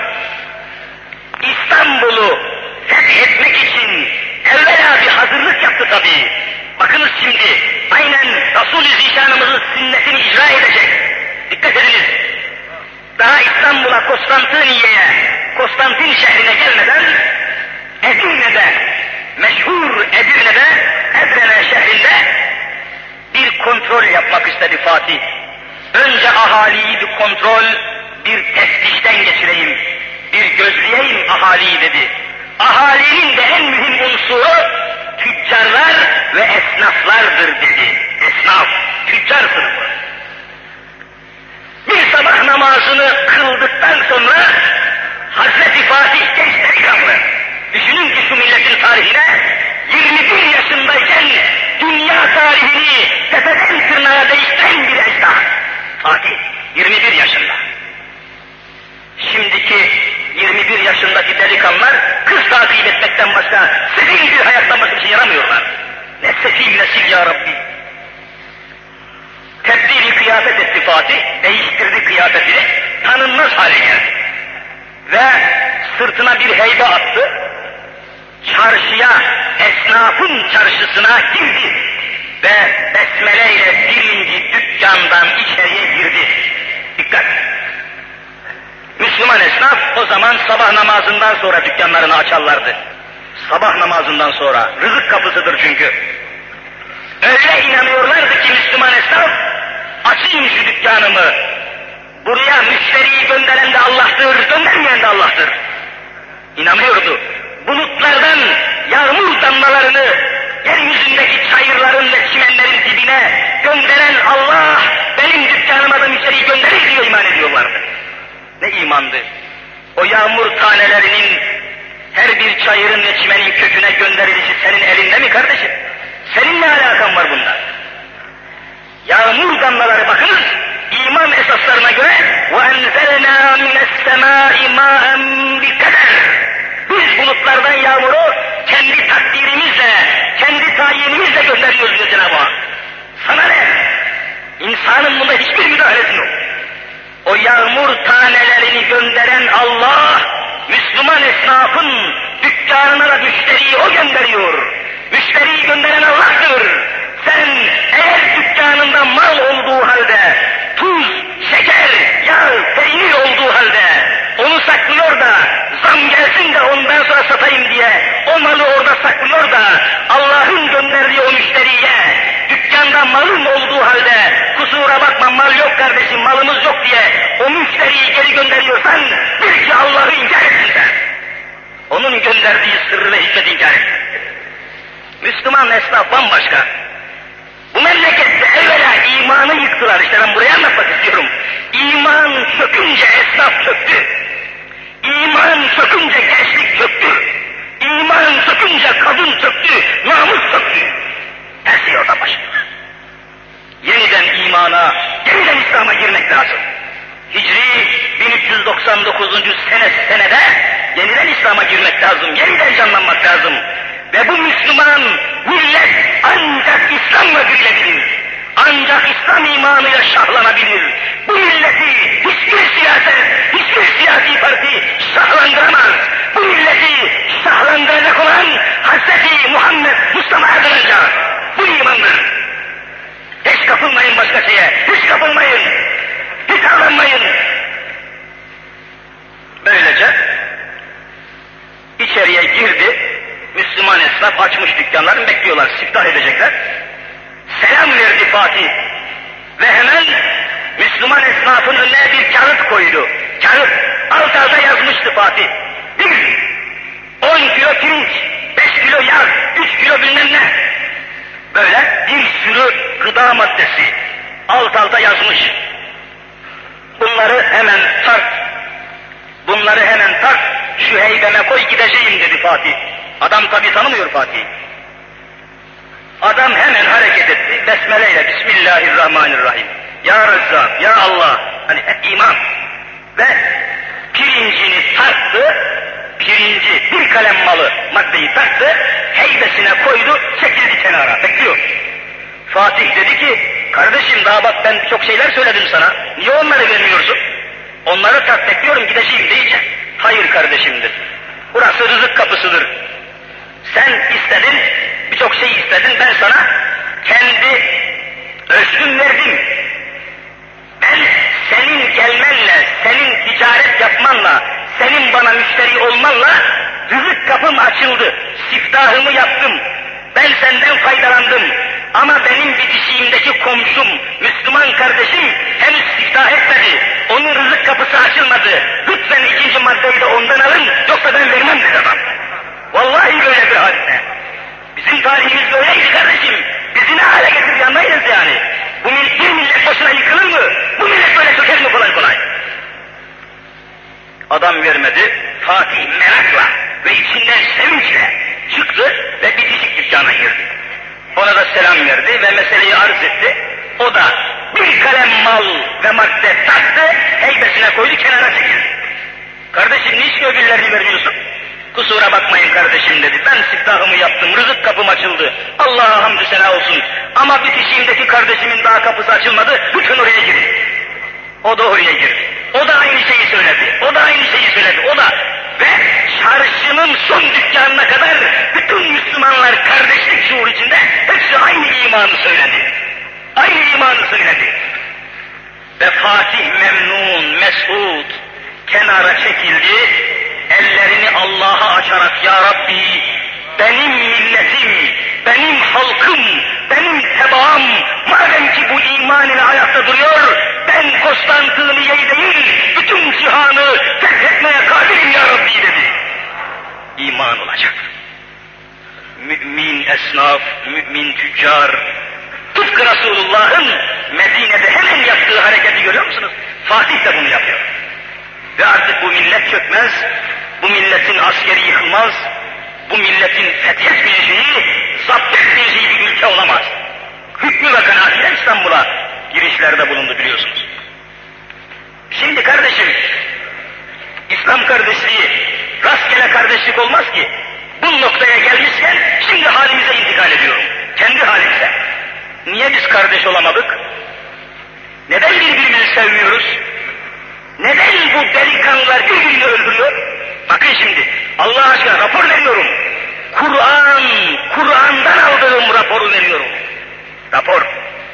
Speaker 1: İstanbul'u fethetmek için evvela bir hazırlık yaptı tabii. Bakınız şimdi, aynen Resul-i Zişanımızın sünnetini icra edecek. Dikkat ediniz. Daha İstanbul'a, Konstantin şehrine gelmeden, Edirne'de, meşhur Edirne'de, Edirne şehrinde bir kontrol yapmak istedi Fatih. Önce ahaliyi bir kontrol, bir teftişten geçireyim, bir gözleyeyim ahaliyi dedi. Ahalinin de en mühim unsuru tüccarlar ve esnaflardır dedi. Esnaf, tüccar sınıfı. Bir sabah namazını kıldıktan sonra Hazreti Fatih genç delikanlı, düşünün ki şu milletin tarihine 21 yaşındayken dünya tarihini tepeden tırnağa değiştiren bir ecdah. Fatih 21 yaşında. Şimdiki 21 yaşındaki delikanlılar kız takip etmekten başka, sefil bir hayattan başka bir şey yaramıyorlar. Ne sefil nesil ya Rabbi. Tebdili kıyafet etti Fatih, değiştirdi kıyafetini, tanınmaz hale geldi. Ve sırtına bir heybe attı, çarşıya, esnafın çarşısına girdi ve besmele ile birinci dükkandan içeriye girdi. Dikkat! Müslüman esnaf o zaman sabah namazından sonra dükkanlarını açarlardı. Sabah namazından sonra, rızık kapısıdır çünkü. Öyle inanıyorlardı ki Müslüman esnaf, açayım şu dükkanımı, buraya müşteriyi gönderen de Allah'tır, göndermeyen de Allah'tır. İnanıyordu. Bulutlardan yağmur damlalarını yeryüzündeki çayırların ve çimenlerin dibine gönderen Allah, benim dükkanıma da müşteriyi gönderir diye iman ediyorlardı. Ne imandı! O yağmur tanelerinin her bir çayırın ve çimenin köküne gönderilişi senin elinde mi kardeşim? Senin ne alakan var bunda? Yağmur damlaları bakınız, iman esaslarına göre وَاَنْزَلْنَا مِنَ السَّمَاءِ مَاءً بِقَدَرٍ. Biz bulutlardan yağmuru kendi takdirimizle, kendi tayinimizle gönderiyoruz diyor Cenab-ı Hak. Sana ne? İnsanın bunda hiçbir müdahalesi yok. O yağmur tanelerini gönderen Allah, Müslüman esnafın dükkanına da müşteriyi o gönderiyor. Müşteriyi gönderen Allah'tır. Sen eğer dükkanında mal olduğu halde, tuz, şeker, yağ, peynir olduğu halde onu saklıyor da zam gelsin de ondan sonra satayım diye o malı orada saklıyor da Allah'ın gönderdiği o müşteriye dükkanda malın olduğu halde kusura bakma mal yok kardeşim malımız yok diye o müşteriyi geri gönderiyorsan bil ki Allah'ı inkar etsin sen. Onun gönderdiği sırrı ve hikmeti inkar etsin. Müslüman esnaf bambaşka. Bu memlekette evvela imanı yıktılar. İşte ben buraya anlatmak istiyorum. İman çökünce esnaf çöktü. İman çökünce gençlik çöktü. İman çökünce kadın çöktü. Namus çöktü. Her şey orada başlıyor. Yeniden imana, yeniden İslam'a girmek lazım. Hicri 1399. senede yeniden İslam'a girmek lazım. Yeniden canlanmak lazım. Ve bu Müslüman millet ancak İslam'la birilebilir. Ancak İslam imanıyla şahlanabilir. Bu milleti hiçbir siyaset, hiçbir siyasi parti şahlandıramaz. Bu milleti şahlandıracak olan Hz. Muhammed Mustafa Erdoğan'ca. Bu imandır. Hiç kapılmayın başka şeye, hiç kapılmayın. Hiç alınmayın. Böylece içeriye girdi. Müslüman esnaf açmış dükkanlarını bekliyorlar, siftah edecekler. Selam verdi Fatih ve hemen Müslüman esnafın önüne bir kağıt koydu. Kağıt, alt alta yazmıştı Fatih. 10 kilo pirinç, 5 kilo yağ, 3 kilo bilmem ne. Böyle bir sürü gıda maddesi alt alta yazmış. Bunları hemen tart, şu heybeme koy gideceğim dedi Fatih. Adam tabi tanımıyor Fatih. Adam hemen hareket etti. Besmeleyle Bismillahirrahmanirrahim. Ya Rezzak, Ya Allah. Hani iman. Ve pirincini tarttı. Pirinci bir kalem malı maddeyi tarttı. Heybesine koydu. Çekildi kenara. Bekliyor. Fatih dedi ki kardeşim daha bak ben çok şeyler söyledim sana. Niye onları vermiyorsun? Onları tart bekliyorum gideceğim deyince. Hayır kardeşimdir. Burası rızık kapısıdır. Sen istedin, birçok şey istedin, ben sana kendi ölçüm verdim. Ben senin gelmenle, senin ticaret yapmanla, senin bana müşteri olmanla rızık kapım açıldı, siftahımı yaptım. Ben senden faydalandım. Ama benim bitişiğimdeki komşum, Müslüman kardeşim henüz siftah etmedi. Onun rızık kapısı açılmadı. Lütfen ikinci maddeyi de ondan alın, yoksa ben vermem dedi adam. Vallahi böyle bir hadise. Bizim tarihimiz böyleydi kardeşim. Bizi ne hale getirdi anlayınız yani. Bir millet boşuna yıkılır mı? Bu millet böyle çöker mi kolay kolay? Adam vermedi, Fatih merakla ve içinden sevinçle çıktı ve bitişik dükkana girdi. Ona da selam verdi ve meseleyi arz etti. O da bir kalem mal ve madde taktı, heybesine koydu, kenara çekildi. Kardeşim niçin öbürlerini vermiyorsun? Kusura bakmayın kardeşim dedi, ben siftahımı yaptım, rızık kapım açıldı, Allah'a hamdü sena olsun. Ama bitişiğimdeki kardeşimin daha kapısı açılmadı, bütün oraya girin. O da oraya girdi. O da aynı şeyi söyledi, o da aynı şeyi söyledi, o da. Ve çarşının son dükkanına kadar bütün Müslümanlar kardeşlik şuur içinde hepsi aynı imanı söyledi. Aynı imanı söyledi. Ve Fatih memnun, mesut kenara çekildi, ellerini Allah'a açarak ya Rabbi benim milletim, benim halkım, benim tebaam madem ki bu iman ile ayakta duruyor, ben Konstantiniye'yi değil, bütün cihanı fethetmeye kadirim ya Rabbi dedi. İman olacak. Mümin esnaf, mümin tüccar, tıpkı Resulullah'ın Medine'de hemen yaptığı hareketi görüyor musunuz? Fatih de bunu yapıyor. Ve artık bu millet çökmez, bu milletin askeri yıkılmaz, bu milletin fethetmeyeceği, zapt etmeyeceği bir ülke olamaz. Hükmü ve kanaatiyle İstanbul'a girişlerde bulundu biliyorsunuz. Şimdi kardeşim, İslam kardeşliği rastgele kardeşlik olmaz ki. Bu noktaya gelmişken şimdi halimize intikal ediyorum. Kendi halimize. Niye biz kardeş olamadık? Neden birbirimizi sevmiyoruz? Neden bu delikanlılar birbirini öldürüyor? Bakın şimdi, Allah aşkına rapor veriyorum. Kur'an'dan aldığım raporu veriyorum. Rapor.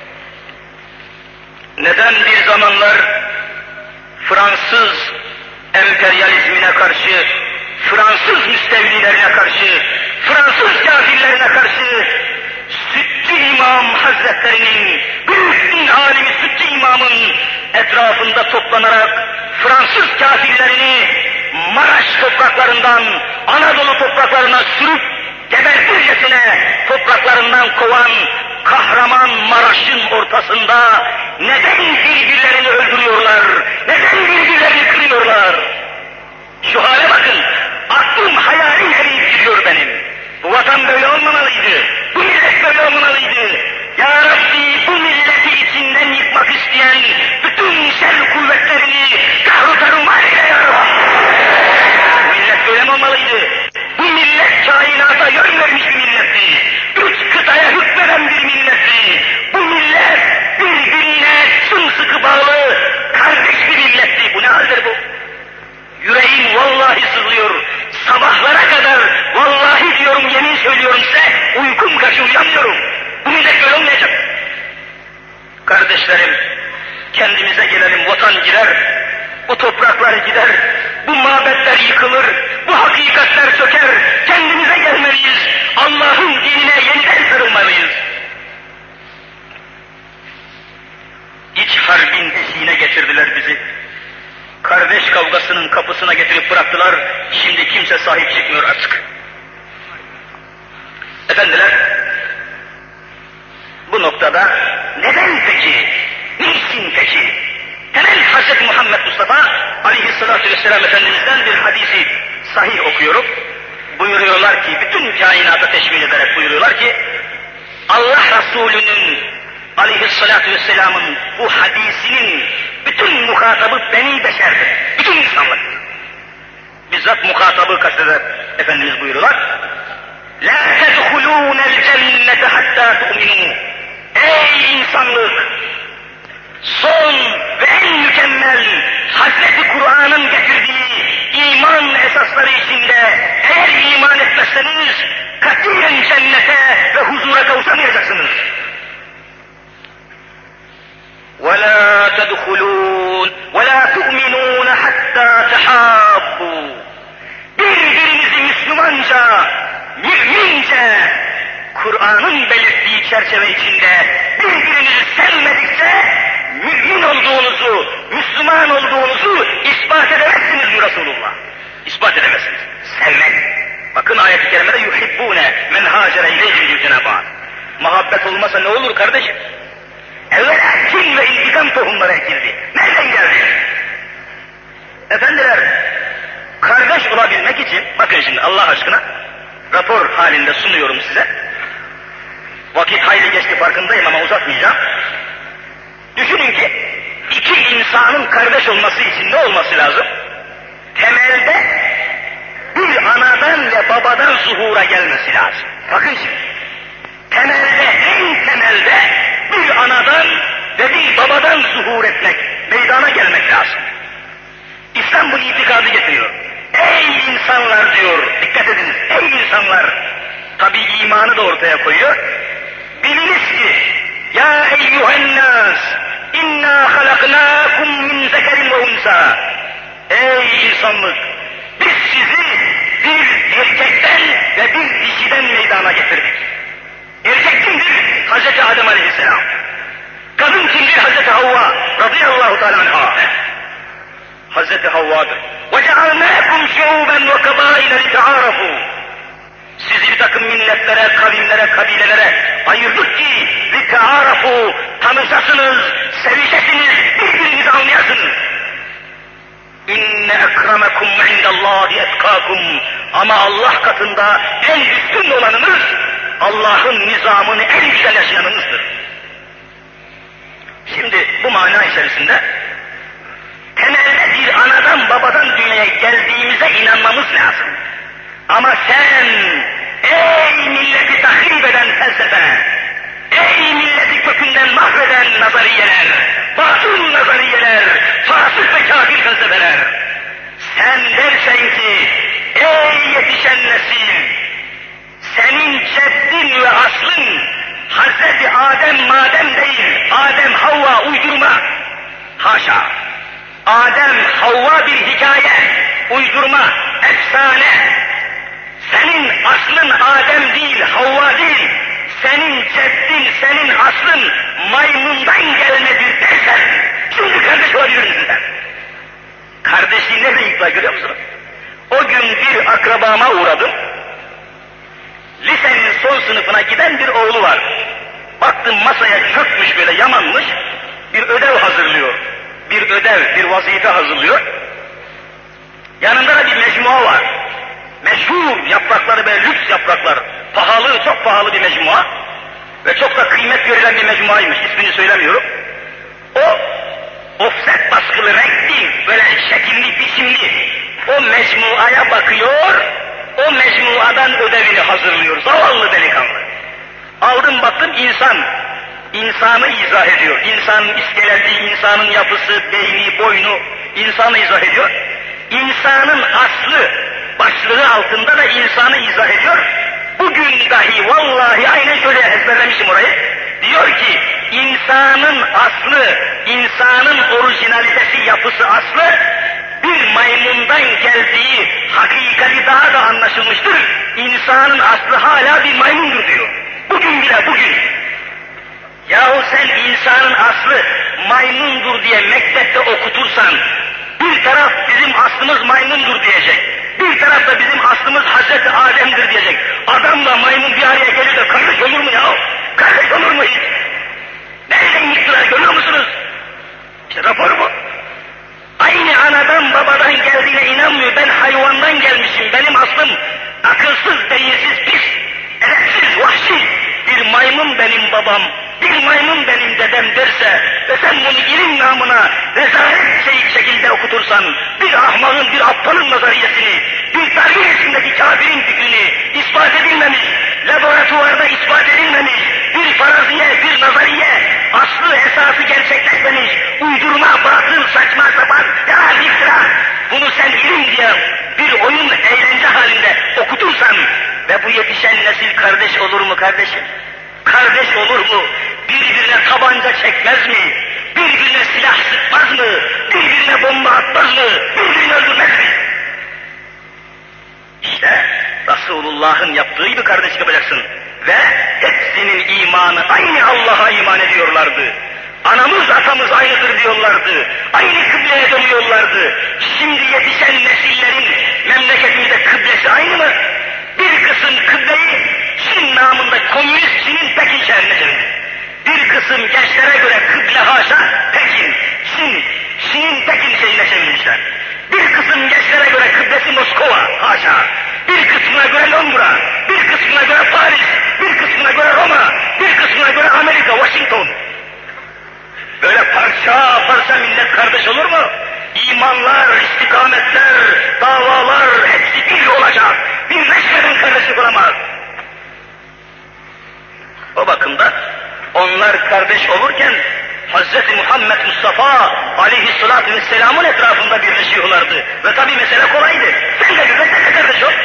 Speaker 1: Neden bir zamanlar Fransız emperyalizmine karşı, Fransız müstevlilerine karşı, Fransız kafirlerine karşı Sütçü İmam Hazretlerinin, büyük din alimi Sütçü İmam'ın etrafında toplanarak Fransız kafirlerini Maraş topraklarından, Anadolu topraklarına sürüp gebertircesine topraklarından kovan kahraman Maraş'ın ortasında neden birbirlerini öldürüyorlar, neden birbirlerini kırıyorlar? Şu hale bakın, aklım hayalim eriyip gidiyor benim. Bu vatan böyle olmamalıydı, bu millet böyle olmamalıydı. Ya Rabbi bu milleti içinden yıkmak isteyen bütün şer kuvvetlerini kahru tarumar eyle ya Rabbi. Bu millet böyle mi olmalıydı? Bu millet kainata yön vermiş bir milletti. 3 kıtaya hükmeden bir milletti. Bu millet birbirine sımsıkı bağlı kardeş bir milletti. Bu ne haldir bu? Yüreğim vallahi sızlıyor. Sabahlara kadar vallahi diyorum, yemin söylüyorum size, uykum kaçıyor, uyanmıyorum. Bu millet böyle olmayacak. Kardeşlerim, kendimize gelelim, vatan gider, bu topraklar gider, bu mabetler yıkılır, bu hakikatler söker, kendimize gelmeliyiz, Allah'ın dinine yeniden sarılmalıyız. İç harbin eşiğine getirdiler bizi. Kardeş kavgasının kapısına getirip bıraktılar, şimdi kimse sahip çıkmıyor artık. Efendiler, bu noktada neden peki, niçin peki? Hemen Hz. Muhammed Mustafa aleyhissalatü vesselam Efendimiz'den bir hadisi sahih okuyorum. Buyuruyorlar ki, bütün kainata teşmil ederek buyuruyorlar ki, Allah Resulü'nün aleyhissalatü vesselamın bu hadisinin bütün muhatabı beni beşerdir. Bütün insanlık. Bizzat muhatabı kasteder Efendimiz buyuruyorlar. La tedhulûnel cennete hattâ tu'minû. Ey insanlık! Son ve en mükemmel Hazreti Kur'an'ın getirdiği iman esasları içinde eğer iman etmezseniz katiyen cennete ve huzura kavuşamayacaksınız. وَلَا تَدْخُلُونَ وَلَا تُؤْمِنُونَ حَتَّى تَحَابُّوا. Birbirinizi Müslümanca, mümince, Kur'an'ın belirttiği çerçeve içinde birbirinizi sevmedikçe mümin olduğunuzu, Müslüman olduğunuzu ispat edemezsiniz mi Resulullah? İspat edemezsiniz. Sevmek. Bakın ayet-i kerimede yuhibbune men hacere ileyhim diyor Cenab-ı Hak. Muhabbet olmasa ne olur kardeşim? Evvela kin ve intikam tohumları ekildi. Nereden geldi? Efendiler, kardeş olabilmek için, bakın şimdi Allah aşkına, rapor halinde sunuyorum size. Vakit hayli geçti farkındayım ama uzatmayacağım. Düşünün ki, iki insanın kardeş olması için ne olması lazım? Temelde bir anadan ve babadan zuhura gelmesi lazım. Bakın şimdi, temelde, en temelde bir anadan ve bir babadan zuhur etmek, meydana gelmek lazım. İslam bu itikadı getiriyor. Ey insanlar diyor, dikkat ediniz, ey insanlar, tabi imanı da ortaya koyuyor. Biliniz ki, ya eyyühennâs, inna halaknâkum min zekerin ve unsa. Ey insanlık, biz sizi bir erkekten ve bir dişiden meydana getirdik. Erkek kimdir? Hazreti Adem Aleyhisselam. Kadın kimdir? Hazreti Havva radıyallahu teâlâ anhâ. Hazreti Havva'dır. وَجَعَلْنَاكُمْ شُعُوبًا وَكَبَائِلَ لِتَعَارَفُوا. Sizi bir takım milletlere, kavimlere, kabilelere ayırdık ki لِتَعَارَفُوا, tanışasınız, sevişesiniz, birbirinizi anlayasınız. İnne ekremekum indallahi etkakum. Ama Allah katında en üstün olanınız, Allah'ın nizamını en güzel yaşayanınızdır. Şimdi bu mana içerisinde temelde bir anadan babadan dünyaya geldiğimize inanmamız lazım. Ama sen, ey milleti tahrip eden felsefe, ey milleti kökünden mahveden nazariyeler, batıl nazariyeler, fasık ve kafir felsefeler, sen dersen ki, ey yetişen nesil, senin ceddin ve aslın Hazreti Adem madem değil, Adem Havva uydurma, haşa. Adem Havva bir hikaye, uydurma, efsane. Senin aslın Adem değil, Havva değil. Senin ceddin, senin aslın maymundan gelmedir dersen, şimdi kardeş olabilir misin sen? Kardeşliği ne zayıfla görüyor musun? O gün bir akrabama uğradım. Lisenin son sınıfına giden bir oğlu var. Baktım masaya çökmüş böyle yamanmış, bir ödev hazırlıyor. Bir ödev, bir vazife hazırlıyor. Yanında da bir mecmua var. Meşhur yaprakları böyle lüks yapraklar. Pahalı, çok pahalı bir mecmua. Ve çok da kıymet görülen bir mecmuaymış, ismini söylemiyorum. O, ofset baskılı, renkli, böyle şekilli, biçimli. O mecmuaya bakıyor, o mecmuadan ödevini hazırlıyor. Zavallı delikanlı. Aldım baktım insan. İnsanı izah ediyor. İnsanın iskeleti, insanın yapısı, beyni, boynu, insanı izah ediyor. İnsanın aslı başlığı altında da insanı izah ediyor. Bugün dahi vallahi aynen şöyle ezberlemişim orayı. Diyor ki insanın aslı, insanın orijinalitesi, yapısı, aslı bir maymundan geldiği hakikati daha da anlaşılmıştır. İnsanın aslı hala bir maymundur diyor. Bugün bile bugün. Yahu sen insanın aslı maymundur diye mektepte okutursan, bir taraf bizim aslımız maymundur diyecek, bir taraf da bizim aslımız Hazreti Adem'dir diyecek. Adamla maymun bir araya gelir de kardeş olur mu ya? Kardeş olur mu hiç? Nereden yıktılar görüyor musunuz? İşte rapor bu. Aynı anadan babadan geldiğine inanmıyor. Ben hayvandan gelmişim, benim aslım akılsız, beyinsiz, pis, edepsiz, vahşi. Bir maymun benim babam, bir maymun benim dedem derse ve sen bunu ilim namına rezalet şekilde okutursan, bir ahmakın, bir aptalın nazariyesini, bir Darwin içindeki kafirin fikrini ispat edilmemiş, laboratuvarda ispat edilmemiş, bir faraziye, bir nazariye, aslı esası gerçekleşmemiş, uydurma, batıl, saçma sapan, yalan, iftira, bunu sen ilim diye bir oyun, eğlence halinde okutursan ve bu yetişen nesil kardeş olur mu kardeşim? Kardeş olur mu? Birbirine tabanca çekmez mi? Birbirine silah sıkmaz mı? Birbirine bomba atmaz mı? Birbirini öldürmez mi? İşte Resulullah'ın yaptığı gibi kardeşlik yapacaksın.
Speaker 2: ve hepsinin imanı aynı Allah'a iman ediyorlardı. Anamız atamız aynıdır diyorlardı. Aynı kıbleye dönüyorlardı. Şimdi yetişen nesillerin memleketimizde kıblesi aynı mı? Bir kısım kıbleyi Çin namında komünist Çin'in Pekin şehrine çevirdi. Bir kısım gençlere göre kıble haşa Pekin, Çin'in Pekin şehrine çevirmişler. Bir kısım gençlere göre kıblesi Moskova haşa. Bir kısmına göre Londra, bir kısmına göre Paris, bir kısmına göre Roma, bir kısmına göre Amerika, Washington. Böyle parça parça millet kardeş olur mu? İmanlar, istikametler, davalar hepsi bir olacak. Birleşmeden kardeşlik olamaz. O bakımda onlar kardeş olurken Hz. Muhammed Mustafa aleyhissalatü vesselamın etrafında birleşiyorlardı. Ve tabi mesele kolaydı. Sen de birleş, sen de kardeş ol.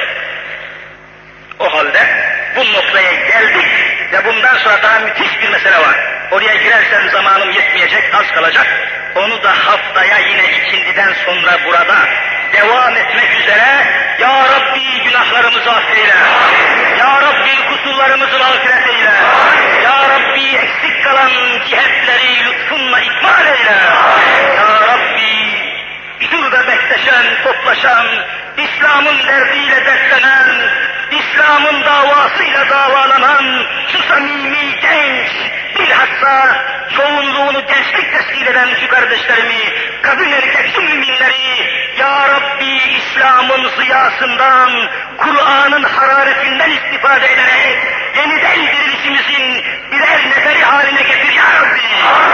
Speaker 2: O halde bu noktaya geldik ve bundan sonra daha müthiş bir mesele var. Oraya girersem zamanım yetmeyecek, az kalacak. Onu da haftaya yine ikindiden sonra burada devam etmek üzere Ya Rabbi günahlarımızı affeyle. Ya Rabbi kusurlarımızı mağfiret eyle. Ya Rabbi eksik kalan cihetleri lütfunla ikmal eyle. Ya Rabbi şurada bekleşen, toplaşan, İslam'ın derdiyle dertlenen, İslam'ın davasıyla davalanan şu samimi genç, bilhassa çoğunluğunu gençlik teşkil eden şu kardeşlerimi, kadın erkek şu müminleri, Ya Rabbi İslam'ın ziyasından, Kur'an'ın hararetinden istifade ederek, yeniden dirilişimizin birer neferi haline getir Ya Rabbi.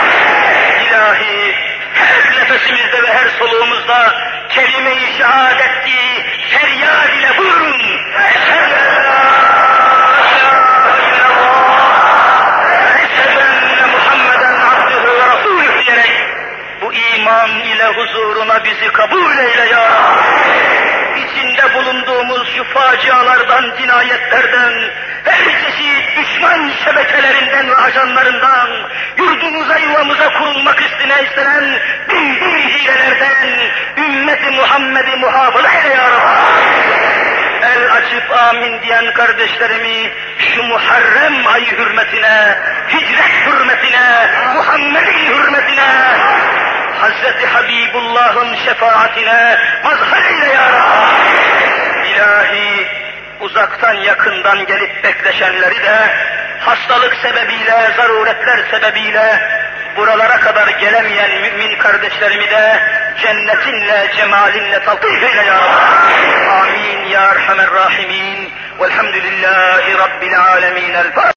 Speaker 2: İlahi, her nefesimizde ve her soluğumuzda kelime-i şehadetti feryad ile buyurun. Eşhedü en la ilahe illallah ve eşhedü enne Muhammeden abdühü ve rasulühü diyerek bu iman ile huzuruna bizi kabul eyle ya Rabbi. İçinde bulunduğumuz şu facialardan, cinayetlerden, her çeşit düşman şebekelerinden ve ajanlarından, yurdumuza yuvamıza kurulmak istenen bin hilelerden ümmeti Muhammed'i muhafaza eyle ya Rabbi. El açıp amin diyen kardeşlerimi şu Muharrem ayı hürmetine, hicret hürmetine, Muhammed'in hürmetine, Hazreti Habibullah'ın şefaatine mazhar eyle ya Rabbi. İlahi, uzaktan yakından gelip bekleşenleri de hastalık sebebiyle, zaruretler sebebiyle buralara kadar gelemeyen mümin kardeşlerimi de cennetinle, cemalinle taltif eyle ya Rabbi. Amin ya Erhamer Rahimin. Velhamdülillahi Rabbil Alemin.